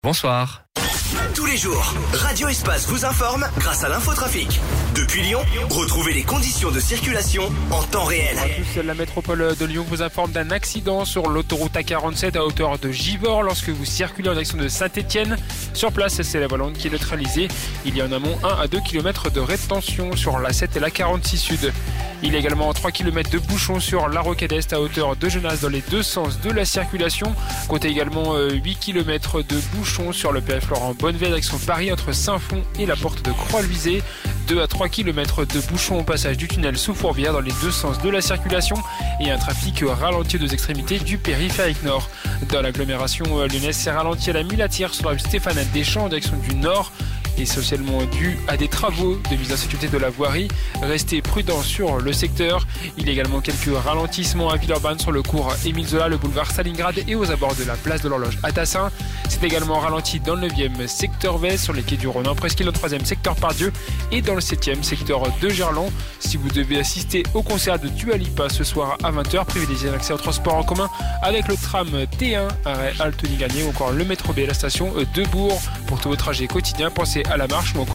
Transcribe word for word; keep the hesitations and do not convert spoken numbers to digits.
Bonsoir. Tous les jours, Radio Espace vous informe grâce à l'infotrafic. Depuis Lyon, retrouvez les conditions de circulation en temps réel. En plus, la métropole de Lyon vous informe d'un accident sur l'autoroute A quarante-sept à hauteur de Givors lorsque vous circulez en direction de Saint-Étienne. Sur place, c'est la volante qui est neutralisée. Il y a en amont un à deux kilomètres de rétention sur l'A sept et l'A quarante-six Sud. Il y a également trois kilomètres de bouchons sur la Rocade Est à hauteur de Genasse dans les deux sens de la circulation. Comptez également huit kilomètres de bouchons sur le périph' Laurent Bonnevet direction Paris entre Saint-Fond et la porte de Croix-Luisée. deux à trois kilomètres de bouchons au passage du tunnel sous Fourvière dans les deux sens de la circulation et un trafic ralenti aux deux extrémités du périphérique nord. Dans l'agglomération lyonnaise, c'est ralenti à la Mulatière sur la rue Stéphane Deschamps en direction du nord. Essentiellement dû à des travaux de mise en sécurité de la voirie. Restez prudents sur le secteur. Il y a également quelques ralentissements à Villeurbanne sur le cours Émile Zola, le boulevard Stalingrad et aux abords de la place de l'Horloge à Tassin. C'est également ralenti dans le neuvième secteur Vez sur les quais du Rhône en presqu'île, dans le troisième secteur Pardieu et dans le septième secteur de Gerland. Si vous devez assister au concert de Dua Lipa ce soir à vingt heures, privilégiez l'accès au transport en commun avec le tram T un, arrêt Altony-Gagné ou encore le métro B à la station de Bourg. Pour tous vos trajets quotidiens, pensez à la marche ou encore